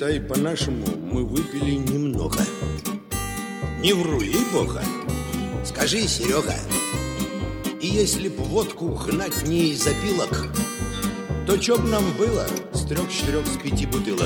считай по-нашему, мы выпили немного. Не вру, ей-бога. Скажи, Серега, и если б водку гнать не из опилок, то чё б нам было с 3, 4, с 5 бутылок?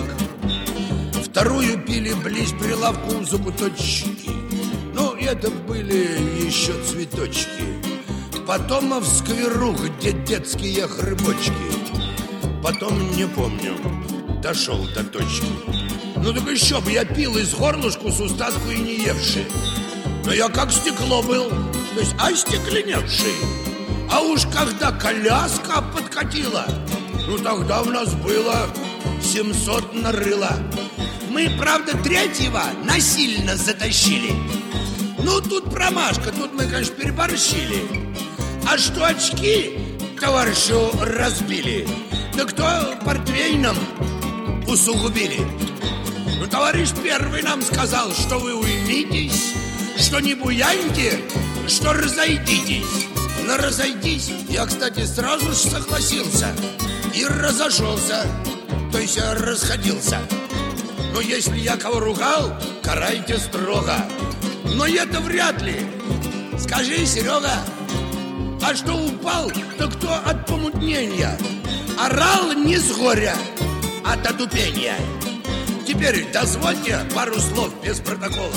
Вторую пили близ прилавку закуточки. Ну, это были еще цветочки. Потом в скверу, где детские грибочки. Потом, не помню, дошел до точки. Ну, так еще бы я пил из горлышку с устатку и не евший. Но я как стекло был, то есть остекленевший. А уж когда коляска подкатила, ну, тогда у нас было 700 нарыло. Мы, правда, 3-го насильно затащили. Ну, тут промашка, тут мы, конечно, переборщили. А что очки товарищу разбили, да кто портвейном усугубили. Ну, товарищ первый нам сказал, что вы уймитесь, что не буяньте, что разойдитесь. Но разойдись, я, кстати, сразу же согласился и разошелся, то есть расходился. Но если я кого ругал, карайте строго. Но это вряд ли. Скажи, Серега, а что упал, то кто от помутнения? Орал не с горя, а от отупения. Теперь дозвольте пару слов без протокола.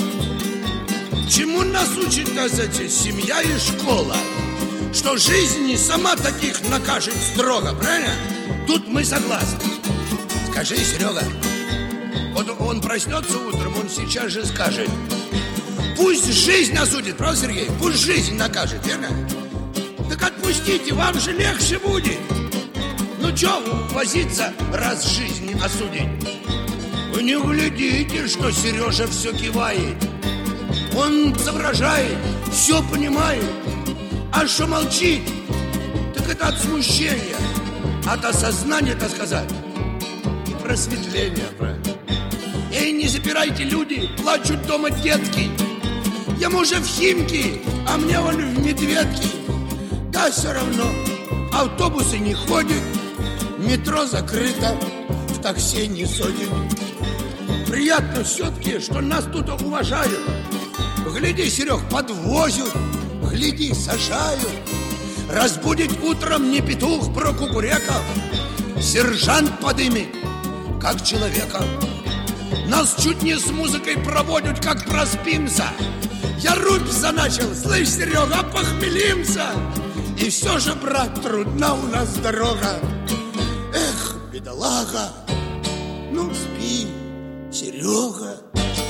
Чему нас учит, кстати, семья и школа? Что жизнь сама таких накажет строго, правильно? Тут мы согласны. Скажи, Серега, вот он проснется утром, он сейчас же скажет: пусть жизнь осудит, правда, Сергей? Пусть жизнь накажет, верно? Так отпустите, вам же легче будет. Ну чё возиться, раз жизнь осудить? Вы не глядите, что Сережа все кивает. Он соображает, все понимает. А что молчит, так это от смущения, от осознания, так сказать, и просветления, правильно? Эй, не запирайте, люди, плачут дома детки. Ему уже в Химки, а мне он в Медведке. Да все равно, автобусы не ходят, метро закрыто, в такси не садят. Приятно все-таки, что нас тут уважают. Гляди, Серег, подвозят, гляди, сажают. Разбудит утром не петух про кукуреков, сержант подымет, как человека. Нас чуть не с музыкой проводят, как проспимся. Я рубь заначил, слышь, Серега, похмелимся. И все же, брат, трудна у нас дорога. Эх, бедолага, ну спи, Серега.